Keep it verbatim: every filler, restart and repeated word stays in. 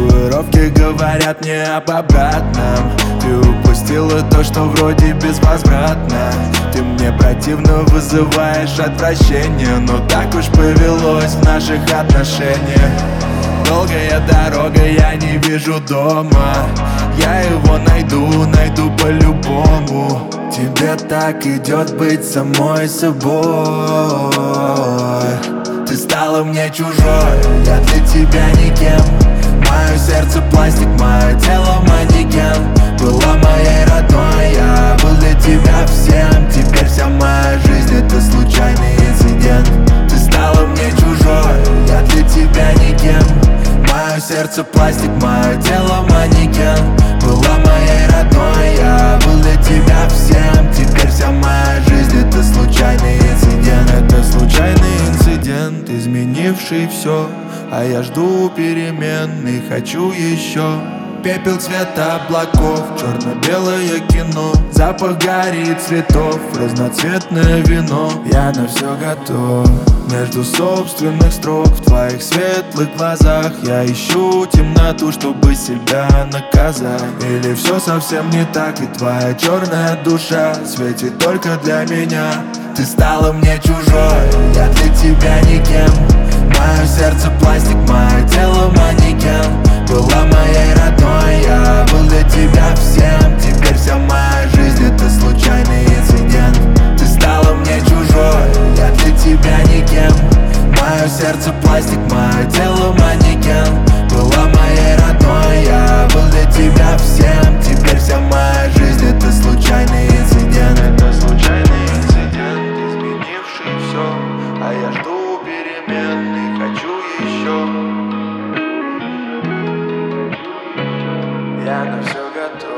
Татуировки говорят мне об обратном. Ты упустила то, что вроде безвозвратно. Ты мне противно вызываешь отвращение, но так уж повелось в наших отношениях. Долгая дорога, я не вижу дома. Я его найду, найду по-любому. Тебе так идет быть самой собой. Ты стала мне чужой, я для тебя никем. Мое сердце пластик, мое тело манекен. Была моей родной, я был для тебя всем. Теперь вся моя жизнь это случайный инцидент. Ты стала мне чужой, я для тебя никем. Мое сердце пластик, мое тело манекен. Была моей родной, я был для тебя всем. Теперь вся моя жизнь это случайный инцидент. Это случайный инцидент, изменивший все. А я жду перемен и хочу еще. Пепел цвета облаков, черно-белое кино. Запах гари и цветов, разноцветное вино. Я на все готов. Между собственных строк в твоих светлых глазах я ищу темноту, чтобы себя наказать. Или все совсем не так, и твоя черная душа светит только для меня. Ты стала мне чужой, я для тебя никем. Мое сердце пластик, мое тело манекен. Была моей родной, я был для тебя всем. Теперь вся моя жизнь это случайный инцидент. Ты стала мне чужой, я для тебя никем. Мое сердце пластик, мое тело манекен. Была моей родной, я был для тебя всем. Теперь вся моя жизнь это случайный инцидент. Это случайный инцидент, изменивший все. А я жду перемен и хочу еще. Я на все готов.